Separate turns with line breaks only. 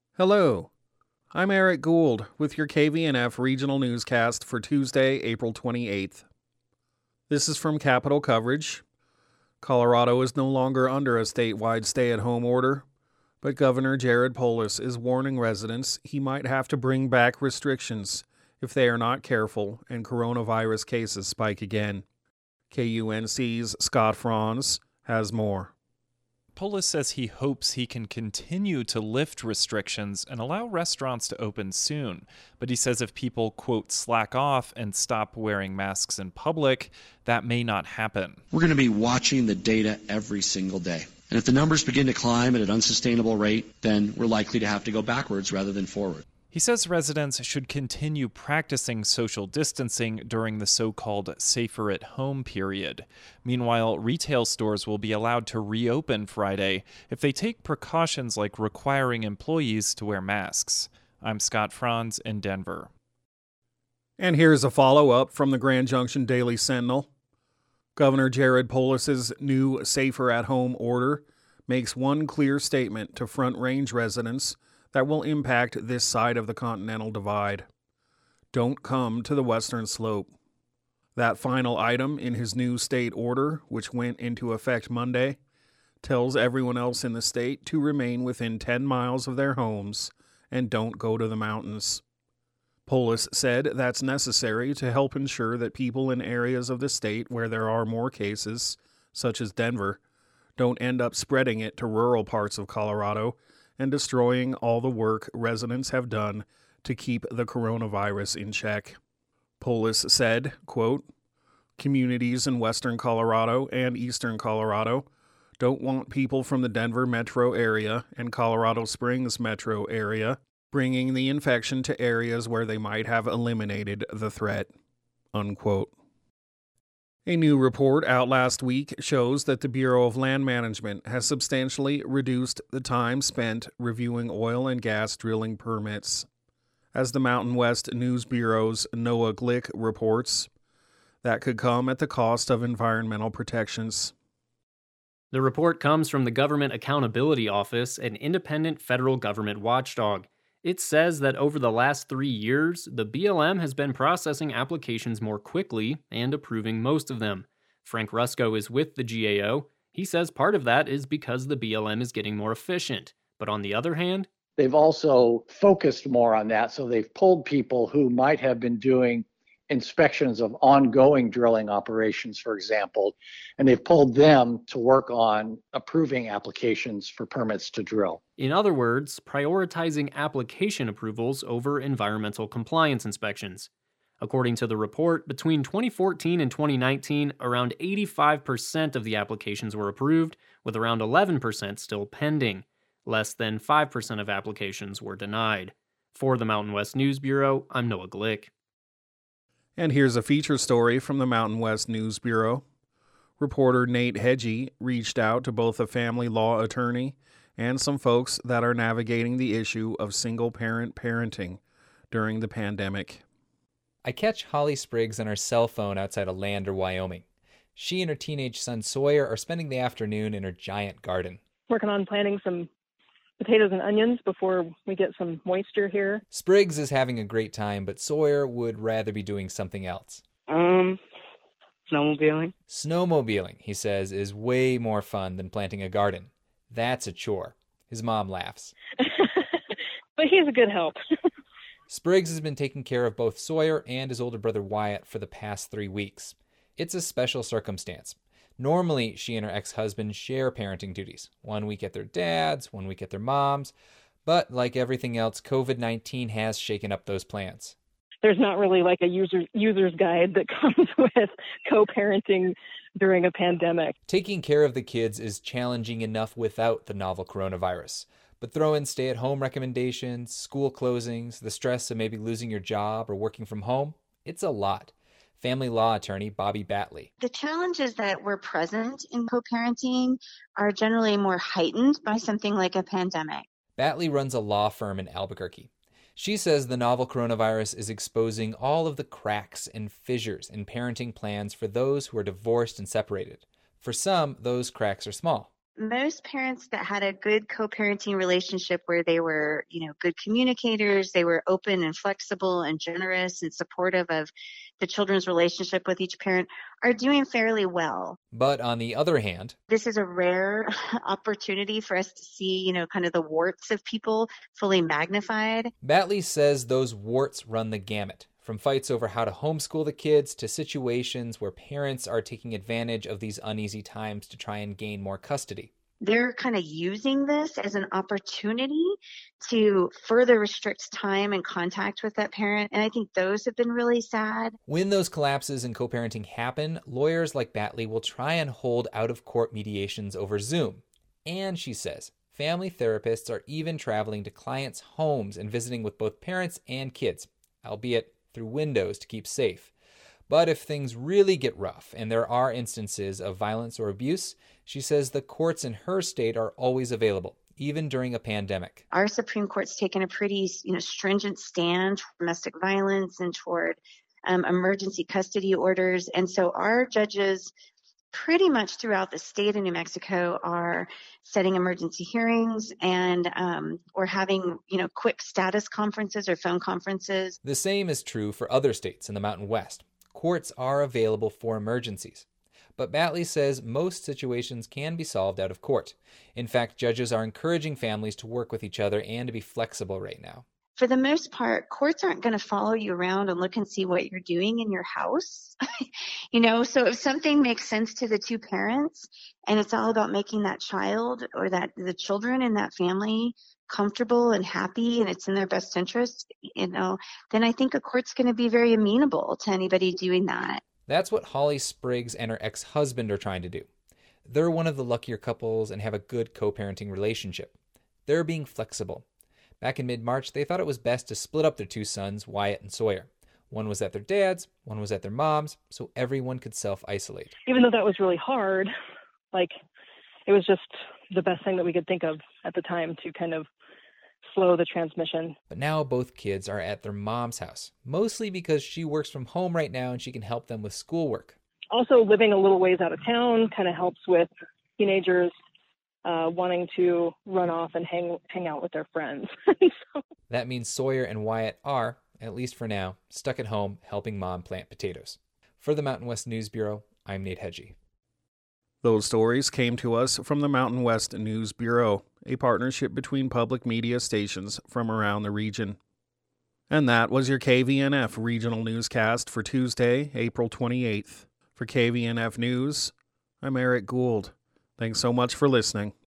Hello, I'm Eric Gould with your KVNF regional newscast for Tuesday, April 28th. This is from Capitol Coverage. Colorado is no longer under a statewide stay-at-home order, but Governor Jared Polis is warning residents he might have to bring back restrictions if they are not careful and coronavirus cases spike again. KUNC's Scott Franz has more.
Polis says he hopes he can continue to lift restrictions and allow restaurants to open soon. But he says if people, quote, slack off and stop wearing masks in public, that may not happen.
We're going to be watching the data every single day. And if the numbers begin to climb at an unsustainable rate, then we're likely to have to go backwards rather than forward.
He says residents should continue practicing social distancing during the so-called safer-at-home period. Meanwhile, retail stores will be allowed to reopen Friday if they take precautions like requiring employees to wear masks. I'm Scott Franz in Denver.
And here's a follow-up from the Grand Junction Daily Sentinel. Governor Jared Polis's new safer-at-home order makes one clear statement to Front Range residents that will impact this side of the Continental Divide. Don't come to the Western Slope. That final item in his new state order, which went into effect Monday, tells everyone else in the state to remain within 10 miles of their homes and don't go to the mountains. Polis said that's necessary to help ensure that people in areas of the state where there are more cases, such as Denver, don't end up spreading it to rural parts of Colorado and destroying all the work residents have done to keep the coronavirus in check. Polis said, quote, communities in western Colorado and eastern Colorado don't want people from the Denver metro area and Colorado Springs metro area bringing the infection to areas where they might have eliminated the threat, unquote. A new report out last week shows that the Bureau of Land Management has substantially reduced the time spent reviewing oil and gas drilling permits. As the Mountain West News Bureau's Noah Glick reports, that could come at the cost of environmental protections.
The report comes from the Government Accountability Office, an independent federal government watchdog. It says that over the last 3 years, the BLM has been processing applications more quickly and approving most of them. Frank Rusko is with the GAO. He says part of that is because the BLM is getting more efficient. But on the other hand,
they've also focused more on that. So they've pulled people who might have been doing inspections of ongoing drilling operations, for example, and they've pulled them to work on approving applications for permits to drill.
In other words, prioritizing application approvals over environmental compliance inspections. According to the report, between 2014 and 2019, around 85% of the applications were approved, with around 11% still pending. Less than 5% of applications were denied. For the Mountain West News Bureau, I'm Noah Glick.
And here's a feature story from the Mountain West News Bureau. Reporter Nate Hedgie reached out to both a family law attorney and some folks that are navigating the issue of single-parent parenting during the pandemic.
I catch Holly Spriggs on her cell phone outside of Lander, Wyoming. She and her teenage son Sawyer are spending the afternoon in her giant garden.
Working on planting some potatoes and onions before we get some moisture here.
Spriggs is having a great time, but Sawyer would rather be doing something else.
Snowmobiling.
Snowmobiling, he says, is way more fun than planting a garden. That's a chore. His mom laughs.
But he's a good help.
Spriggs has been taking care of both Sawyer and his older brother Wyatt for the past 3 weeks. It's a special circumstance. Normally, she and her ex-husband share parenting duties. 1 week at their dad's, 1 week at their mom's. But like everything else, COVID-19 has shaken up those plans.
There's not really like a user's guide that comes with co-parenting during a pandemic.
Taking care of the kids is challenging enough without the novel coronavirus. But throw in stay-at-home recommendations, school closings, the stress of maybe losing your job or working from home, it's a lot. Family law attorney Bobby Batley.
The challenges that were present in co-parenting are generally more heightened by something like a pandemic.
Batley runs a law firm in Albuquerque. She says the novel coronavirus is exposing all of the cracks and fissures in parenting plans for those who are divorced and separated. For some, those cracks are small.
most parents that had a good co-parenting relationship where they were, good communicators, they were open and flexible and generous and supportive of the children's relationship with each parent are doing fairly well.
But on the other hand,
this is a rare opportunity for us to see, kind of the warts of people fully magnified.
Batley says those warts run the gamut, from fights over how to homeschool the kids to situations where parents are taking advantage of these uneasy times to try and gain more custody.
They're kind of using this as an opportunity to further restrict time and contact with that parent. And I think those have been really sad.
When those collapses in co-parenting happen, lawyers like Batley will try and hold out-of-court mediations over Zoom. And she says, family therapists are even traveling to clients' homes and visiting with both parents and kids, albeit through windows to keep safe. But if things really get rough and there are instances of violence or abuse, she says the courts in her state are always available, even during a pandemic.
Our Supreme Court's taken a pretty, stringent stand toward domestic violence and toward emergency custody orders. And so our judges pretty much throughout the state of New Mexico are setting emergency hearings and or having, quick status conferences or phone conferences.
The same is true for other states in the Mountain West. Courts are available for emergencies. But Batley says most situations can be solved out of court. In fact, judges are encouraging families to work with each other and to be flexible right now.
For the most part, courts aren't going to follow you around and look and see what you're doing in your house. So if something makes sense to the two parents and it's all about making that child or that the children in that family comfortable and happy and it's in their best interest, then I think a court's going to be very amenable to anybody doing that.
That's what Holly Spriggs and her ex-husband are trying to do. They're one of the luckier couples and have a good co-parenting relationship. They're being flexible. Back in mid-March, they thought it was best to split up their two sons, Wyatt and Sawyer. One was at their dad's, one was at their mom's, so everyone could self-isolate.
Even though that was really hard, it was just the best thing that we could think of at the time to kind of slow the transmission.
But now both kids are at their mom's house, mostly because she works from home right now and she can help them with schoolwork.
Also, living a little ways out of town kind of helps with teenagers wanting to run off and hang out with their friends.
That means Sawyer and Wyatt are, at least for now, stuck at home helping mom plant potatoes. For the Mountain West News Bureau, I'm Nate Hedgie.
Those stories came to us from the Mountain West News Bureau, a partnership between public media stations from around the region. And that was your KVNF regional newscast for Tuesday, April 28th. For KVNF News, I'm Eric Gould. Thanks so much for listening.